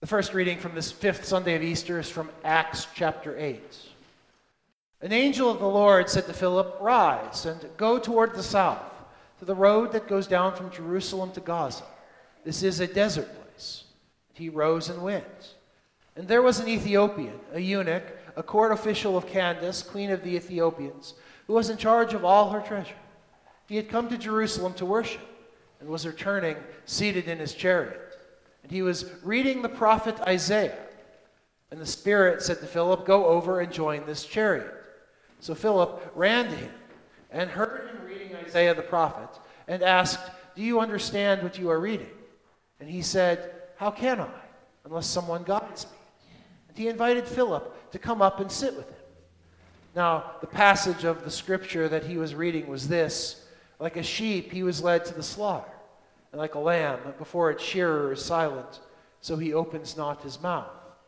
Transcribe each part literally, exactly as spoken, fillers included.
The first reading from this fifth Sunday of Easter is from Acts chapter eight. An angel of the Lord said to Philip, "Rise and go toward the south, to the road that goes down from Jerusalem to Gaza. This is a desert place." He rose and went. And there was an Ethiopian, a eunuch, a court official of Candace, queen of the Ethiopians, who was in charge of all her treasure. He had come to Jerusalem to worship, and was returning seated in his chariot. And he was reading the prophet Isaiah. And the Spirit said to Philip, "Go over and join this chariot." So Philip ran to him and heard him reading Isaiah the prophet, and asked, "Do you understand what you are reading?" And he said, "How can I, unless someone guides me?" And he invited Philip to come up and sit with him. Now, the passage of the scripture that he was reading was this: "Like a sheep he was led to the slaughter, and like a lamb before its shearer is silent, so he opens not his mouth.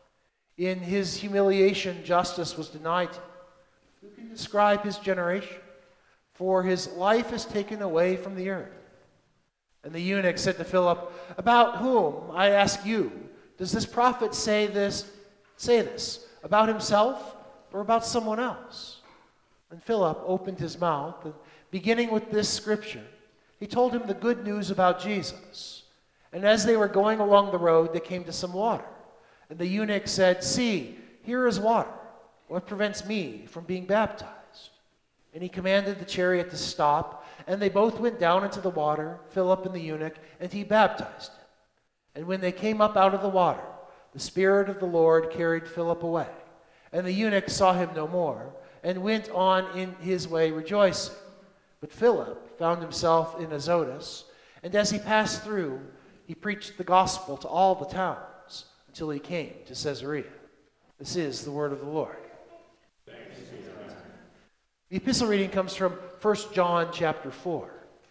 In his humiliation justice was denied him. Who can describe his generation? For his life is taken away from the earth." And the eunuch said to Philip, "About whom, I ask you, does this prophet say this, say this, about himself or about someone else?" And Philip opened his mouth, and beginning with this scripture, he told him the good news about Jesus. And as they were going along the road, they came to some water. And the eunuch said, "See, here is water. What prevents me from being baptized?" And he commanded the chariot to stop, and they both went down into the water, Philip and the eunuch, and he baptized him. And when they came up out of the water, the Spirit of the Lord carried Philip away. And the eunuch saw him no more, and went on in his way rejoicing. But Philip found himself in Azotus, and as he passed through, he preached the gospel to all the towns until he came to Caesarea. This is the word of the Lord. Thanks be to God. The epistle reading comes from First John chapter four.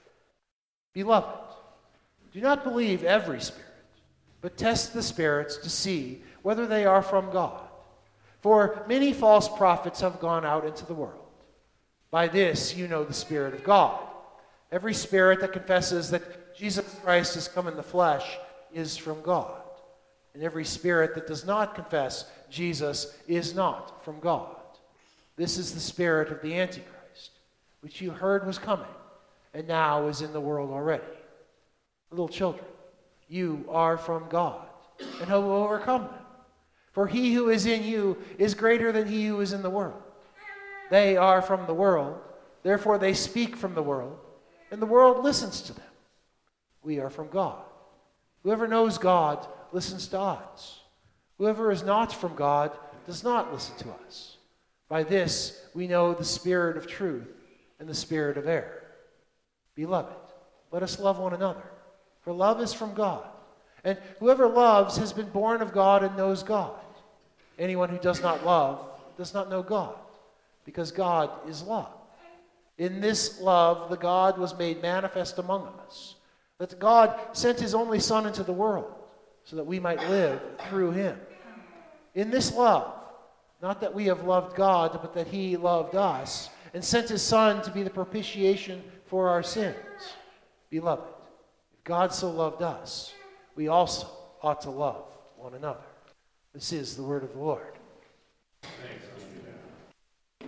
"Beloved, do not believe every spirit, but test the spirits to see whether they are from God. For many false prophets have gone out into the world. By this you know the Spirit of God. Every spirit that confesses that Jesus Christ has come in the flesh is from God. And every spirit that does not confess Jesus is not from God. This is the spirit of the Antichrist, which you heard was coming, and now is in the world already. Little children, you are from God, and have overcome them. For he who is in you is greater than he who is in the world. They are from the world, therefore they speak from the world, and the world listens to them. We are from God. Whoever knows God listens to us. Whoever is not from God does not listen to us. By this we know the spirit of truth and the spirit of error. Beloved, let us love one another, for love is from God. And whoever loves has been born of God and knows God. Anyone who does not love does not know God, because God is love. In this love, the God was made manifest among us, that God sent his only Son into the world, so that we might live through him. In this love, not that we have loved God, but that he loved us, and sent his Son to be the propitiation for our sins. Beloved, if God so loved us, we also ought to love one another. This is the word of the Lord. Thanks be to God.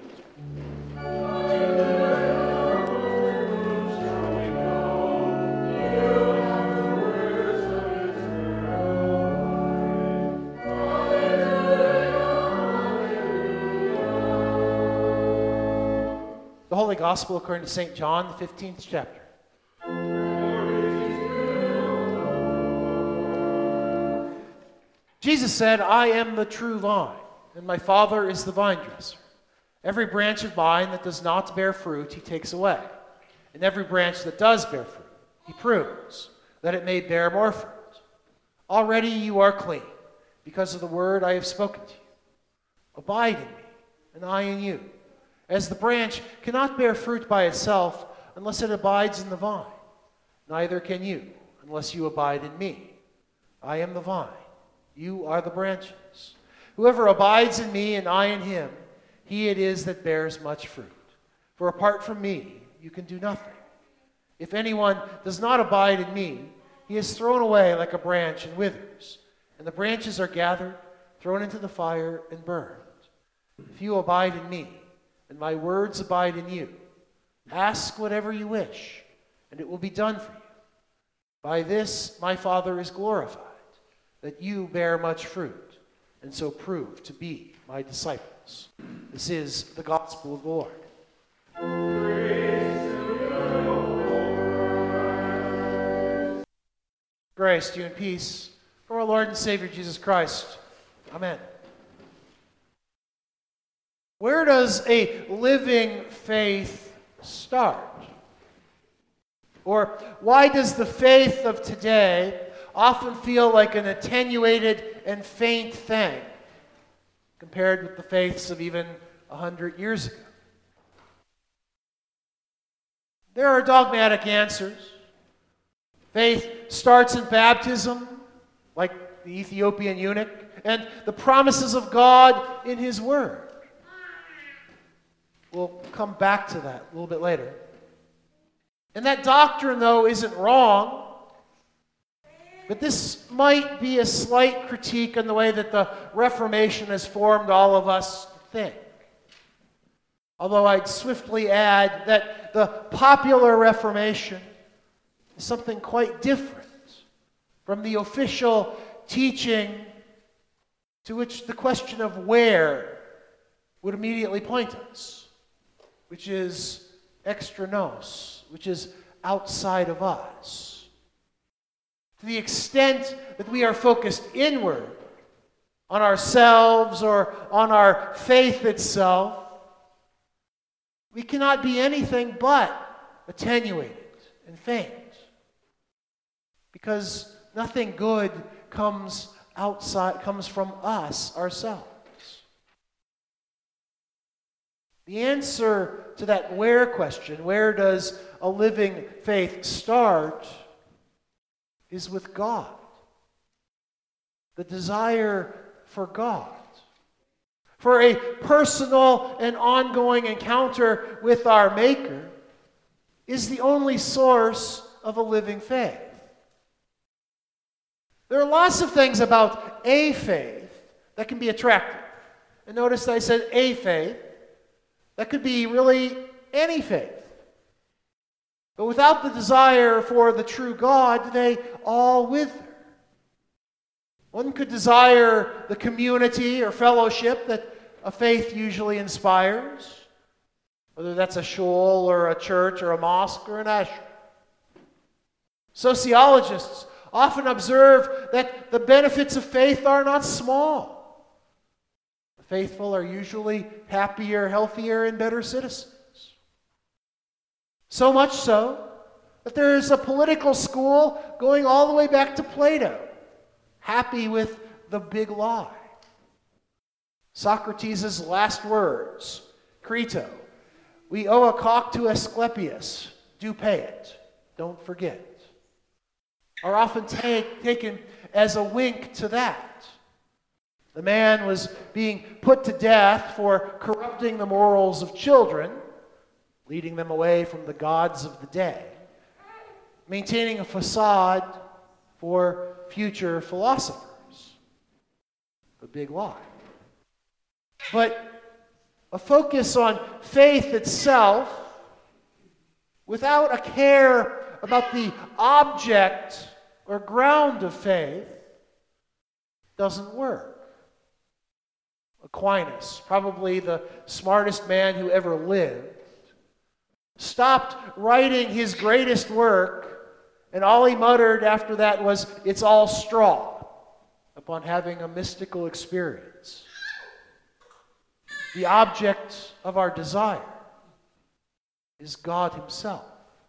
The Holy Gospel according to Saint John, the fifteenth chapter. Jesus said, "I am the true vine, and my Father is the vine dresser. Every branch of mine that does not bear fruit, he takes away. And every branch that does bear fruit, he prunes, that it may bear more fruit. Already you are clean, because of the word I have spoken to you. Abide in me, and I in you. As the branch cannot bear fruit by itself unless it abides in the vine, neither can you unless you abide in me. I am the vine, you are the branches. Whoever abides in me and I in him, he it is that bears much fruit. For apart from me, you can do nothing. If anyone does not abide in me, he is thrown away like a branch and withers, and the branches are gathered, thrown into the fire, and burned. If you abide in me, and my words abide in you, ask whatever you wish, and it will be done for you. By this my Father is glorified, that you bear much fruit, and so prove to be my disciples. This is the gospel of the Lord. Grace to you and peace from our Lord and Savior Jesus Christ. Amen. Where does a living faith start? Or why does the faith of today often feel like an attenuated and faint thing compared with the faiths of even a hundred years ago? There are dogmatic answers. Faith starts in baptism, like the Ethiopian eunuch, and the promises of God in His Word. We'll come back to that a little bit later. And that doctrine, though, isn't wrong. But this might be a slight critique on the way that the Reformation has formed all of us to think. Although I'd swiftly add that the popular Reformation is something quite different from the official teaching to which the question of where would immediately point us, which is extra nos, which is outside of us. To the extent that we are focused inward on ourselves or on our faith itself, we cannot be anything but attenuated and faint. Because nothing good comes outside, comes from us ourselves. The answer to that where question, where does a living faith start, is with God. The desire for God. For a personal and ongoing encounter with our Maker is the only source of a living faith. There are lots of things about a faith that can be attractive. And notice that I said a faith. That could be really any faith. But without the desire for the true God, they all wither. One could desire the community or fellowship that a faith usually inspires, whether that's a shul or a church or a mosque or an ashram. Sociologists often observe that the benefits of faith are not small. The faithful are usually happier, healthier, and better citizens. So much so that there is a political school going all the way back to Plato, happy with the big lie. Socrates' last words, Crito, we owe a cock to Asclepius, do pay it, don't forget, are often take, taken as a wink to that. The man was being put to death for corrupting the morals of children, leading them away from the gods of the day, maintaining a facade for future philosophers. The big lie. But a focus on faith itself, without a care about the object or ground of faith, doesn't work. Aquinas, probably the smartest man who ever lived, stopped writing his greatest work, and all he muttered after that was, "It's all straw," upon having a mystical experience. The object of our desire is God Himself.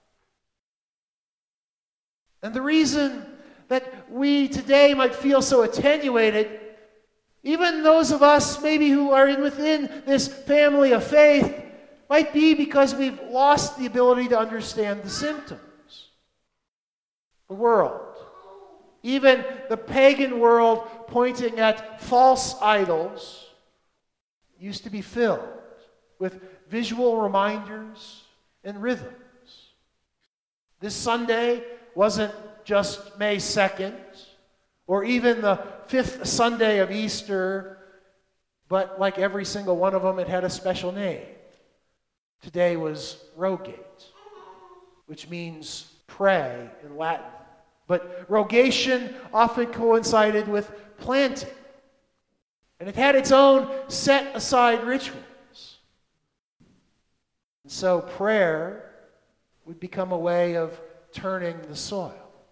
And the reason that we today might feel so attenuated, even those of us maybe who are in within this family of faith, might be because we've lost the ability to understand the symptoms. The world, even the pagan world pointing at false idols, used to be filled with visual reminders and rhythms. This Sunday wasn't just May second or even the fifth Sunday of Easter, but like every single one of them, it had a special name. Today was Rogate, which means pray in Latin. But rogation often coincided with planting. And it had its own set-aside rituals. And so prayer would become a way of turning the soil.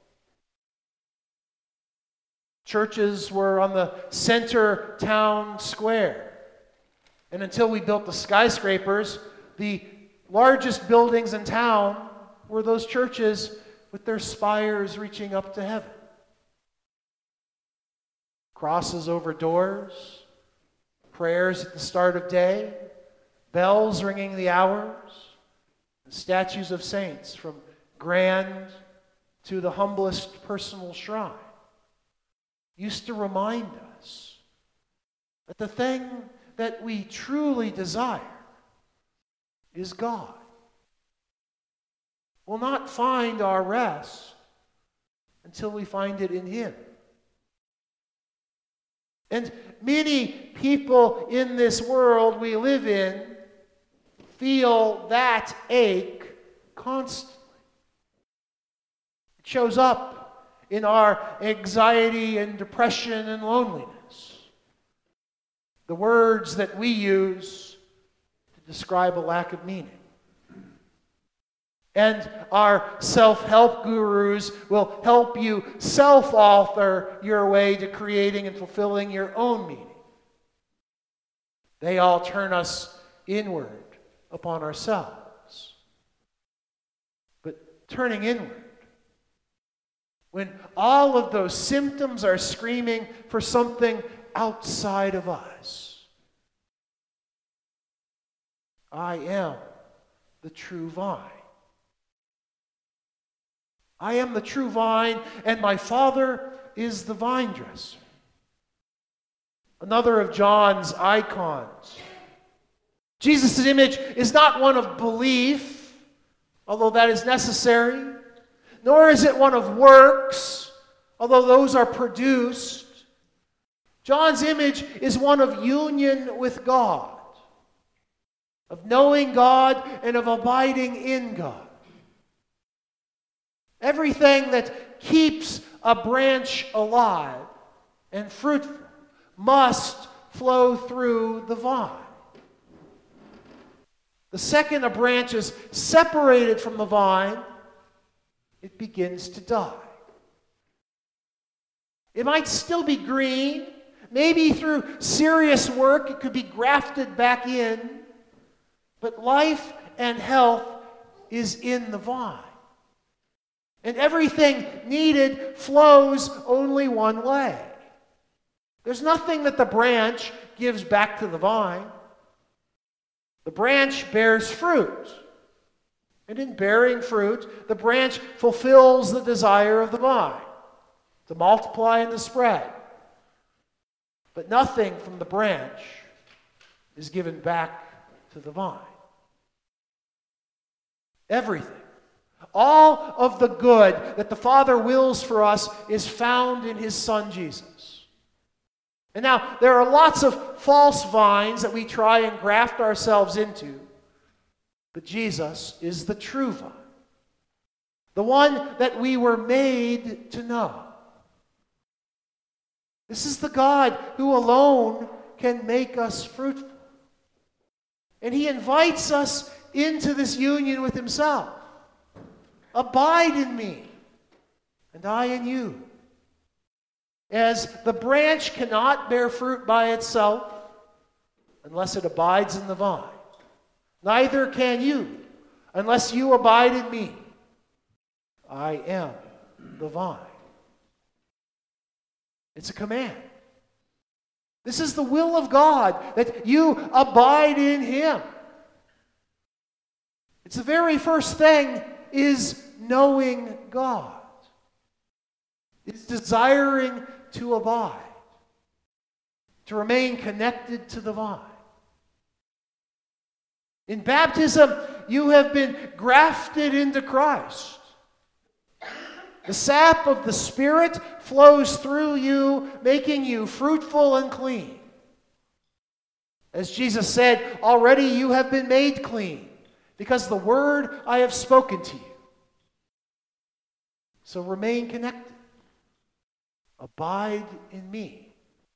Churches were on the center town square. And until we built the skyscrapers, the largest buildings in town were those churches with their spires reaching up to heaven. Crosses over doors, prayers at the start of day, bells ringing the hours, and statues of saints from grand to the humblest personal shrine used to remind us that the thing that we truly desire is God. We'll not find our rest until we find it in Him. And many people in this world we live in feel that ache constantly. It shows up in our anxiety and depression and loneliness. The words that we use to describe a lack of meaning. And our self-help gurus will help you self-author your way to creating and fulfilling your own meaning. They all turn us inward upon ourselves. But turning inward, when all of those symptoms are screaming for something outside of us, I am the true vine. I am the true vine, and my Father is the vine dresser. Another of John's icons. Jesus' image is not one of belief, although that is necessary, nor is it one of works, although those are produced. John's image is one of union with God, of knowing God and of abiding in God. Everything that keeps a branch alive and fruitful must flow through the vine. The second a branch is separated from the vine, it begins to die. It might still be green. Maybe through serious work it could be grafted back in. But life and health is in the vine. And everything needed flows only one way. There's nothing that the branch gives back to the vine. The branch bears fruit. And in bearing fruit, the branch fulfills the desire of the vine to multiply and to spread. But nothing from the branch is given back to the vine. Everything. All of the good that the Father wills for us is found in His Son, Jesus. And now, there are lots of false vines that we try and graft ourselves into, but Jesus is the true vine, the one that we were made to know. This is the God who alone can make us fruitful. And He invites us into this union with Himself. Abide in me, and I in you. As the branch cannot bear fruit by itself unless it abides in the vine, neither can you unless you abide in me. I am the vine. It's a command. This is the will of God, that you abide in Him. It's the very first thing is knowing God. It's desiring to abide, to remain connected to the vine. In baptism, you have been grafted into Christ. The sap of the Spirit flows through you, making you fruitful and clean. As Jesus said, already you have been made clean, because the word I have spoken to you. So remain connected. Abide in me.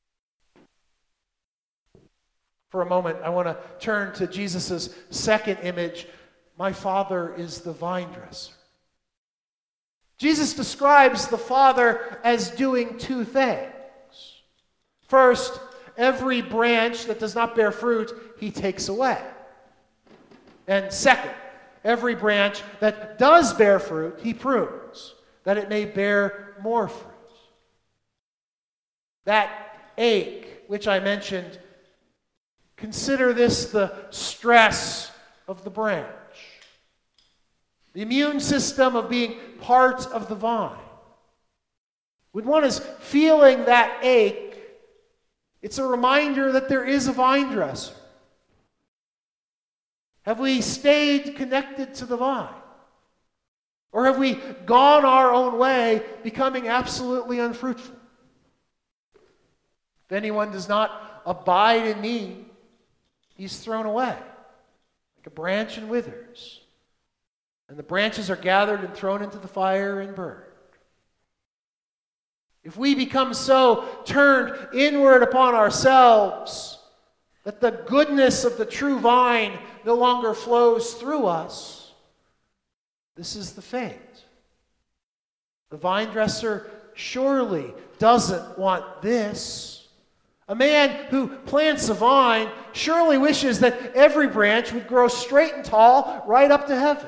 For a moment, I want to turn to Jesus' second image. My Father is the vine dresser. Jesus describes the Father as doing two things. First, every branch that does not bear fruit, he takes away. And second, every branch that does bear fruit, he prunes, that it may bear more fruit. That ache, which I mentioned, consider this the stress of the branch. The immune system of being part of the vine. When one is feeling that ache, it's a reminder that there is a vine dresser. Have we stayed connected to the vine? Or have we gone our own way, becoming absolutely unfruitful? If anyone does not abide in me, he's thrown away, like a branch and withers. And the branches are gathered and thrown into the fire and burned. If we become so turned inward upon ourselves that the goodness of the true vine no longer flows through us, this is the fate. The vine dresser surely doesn't want this. A man who plants a vine surely wishes that every branch would grow straight and tall right up to heaven.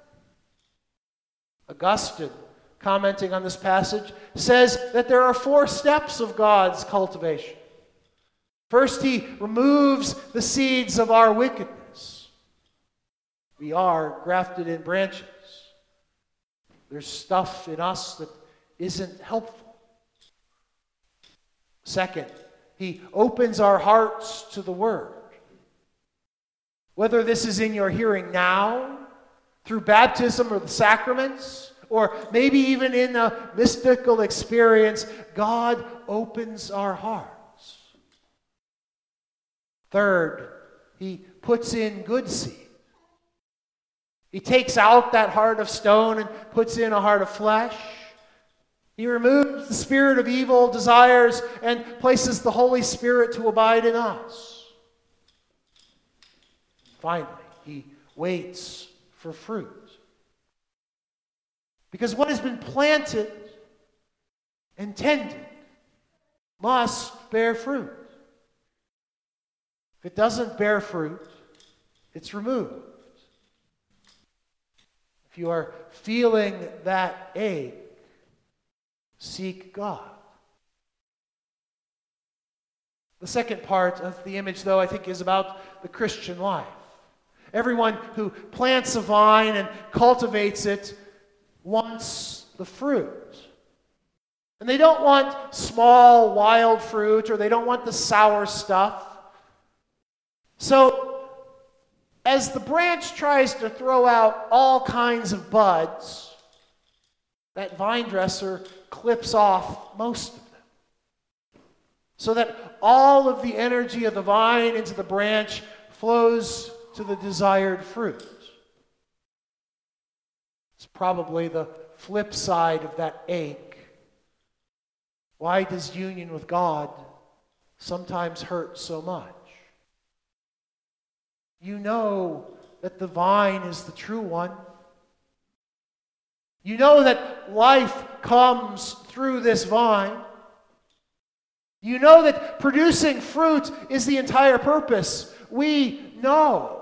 Augustine, commenting on this passage, says that there are four steps of God's cultivation. First, he removes the seeds of our wickedness. We are grafted in branches. There's stuff in us that isn't helpful. Second, he opens our hearts to the Word. Whether this is in your hearing now, through baptism or the sacraments, or maybe even in a mystical experience, God opens our hearts. Third, he puts in good seed. He takes out that heart of stone and puts in a heart of flesh. He removes the spirit of evil desires and places the Holy Spirit to abide in us. Finally, he waits for fruit. Because what has been planted and tended must bear fruit. If it doesn't bear fruit, it's removed. If you are feeling that ache, seek God. The second part of the image, though, I think is about the Christian life. Everyone who plants a vine and cultivates it wants the fruit. And they don't want small, wild fruit, or they don't want the sour stuff. So, as the branch tries to throw out all kinds of buds, that vine dresser clips off most of them, so that all of the energy of the vine into the branch flows to the desired fruit. It's probably the flip side of that ache. Why does union with God sometimes hurt so much? You know that the vine is the true one. You know that life comes through this vine. You know that producing fruit is the entire purpose. We know.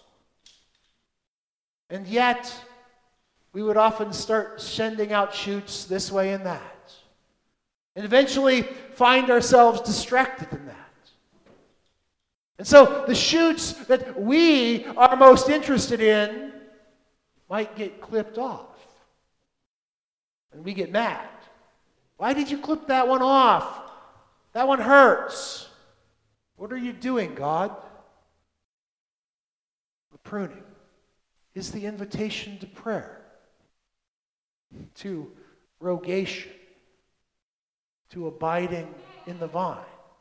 And yet, we would often start sending out shoots this way and that. And eventually find ourselves distracted in that. And so the shoots that we are most interested in might get clipped off. And we get mad. Why did you clip that one off? That one hurts. What are you doing, God? The pruning is the invitation to prayer, to rogation to abiding in the vine.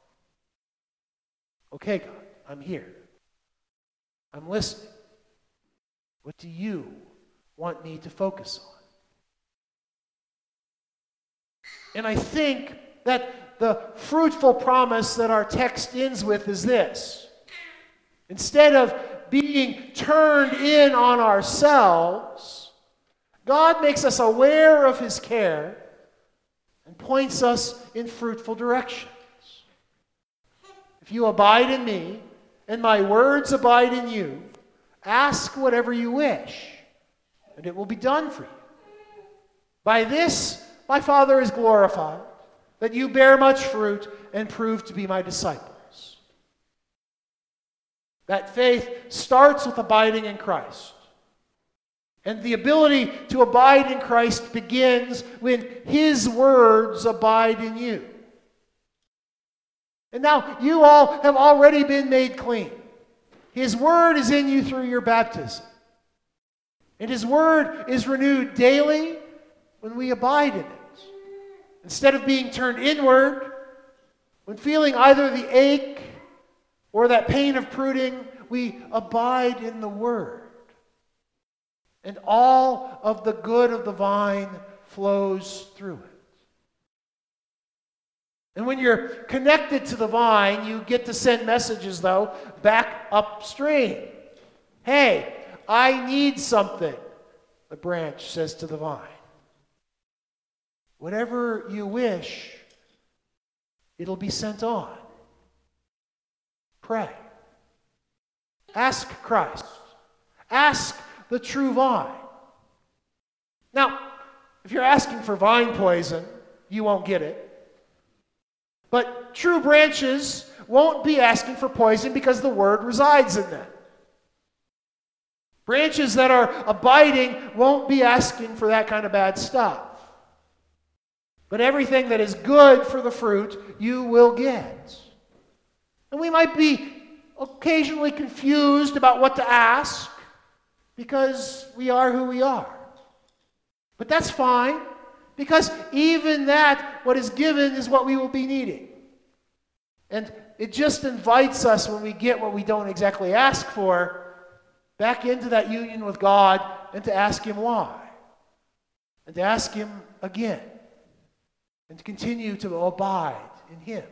Okay, God, I'm here. I'm listening. What do you want me to focus on? And I think that the fruitful promise that our text ends with is this. Instead of being turned in on ourselves, God makes us aware of His care and points us in fruitful directions. If you abide in me, and my words abide in you, ask whatever you wish, and it will be done for you. By this, my Father is glorified, that you bear much fruit and prove to be my disciples. That faith starts with abiding in Christ. And the ability to abide in Christ begins when His words abide in you. And now you all have already been made clean. His word is in you through your baptism. And His word is renewed daily when we abide in it. Instead of being turned inward, when feeling either the ache or that pain of pruning, we abide in the word. And all of the good of the vine flows through it. And when you're connected to the vine, you get to send messages, though, back upstream. Hey, I need something, the branch says to the vine. Whatever you wish, it'll be sent on. Pray. Ask Christ. Ask the true vine. Now, if you're asking for vine poison, you won't get it. But true branches won't be asking for poison because the word resides in them. Branches that are abiding won't be asking for that kind of bad stuff. But everything that is good for the fruit, you will get. And we might be occasionally confused about what to ask because we are who we are. But that's fine, because even that, what is given, is what we will be needing. And it just invites us, when we get what we don't exactly ask for, back into that union with God, and to ask Him why. And to ask Him again. And to continue to abide in Him.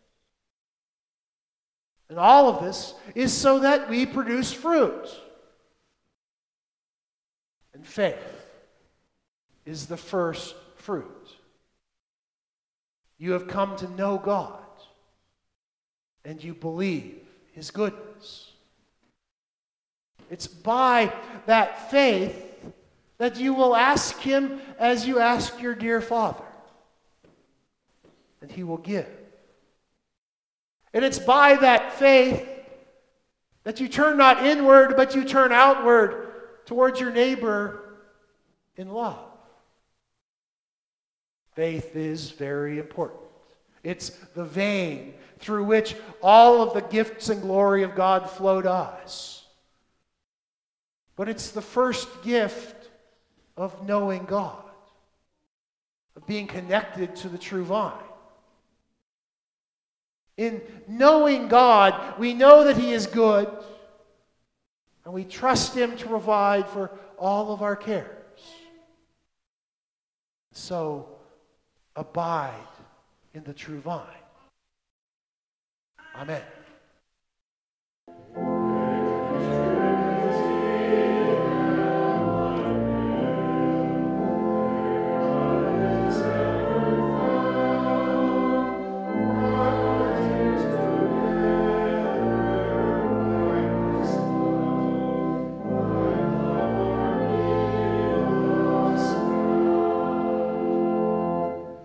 And all of this is so that we produce fruit. And faith is the first fruit. You have come to know God, and you believe His goodness. It's by that faith that you will ask Him as you ask your dear Father, and He will give. And it's by that faith that you turn not inward, but you turn outward towards your neighbor in love. Faith is very important. It's the vein through which all of the gifts and glory of God flow to us. But it's the first gift of knowing God, of being connected to the true vine. In knowing God, we know that He is good, and we trust Him to provide for all of our cares. So, abide in the true vine. Amen.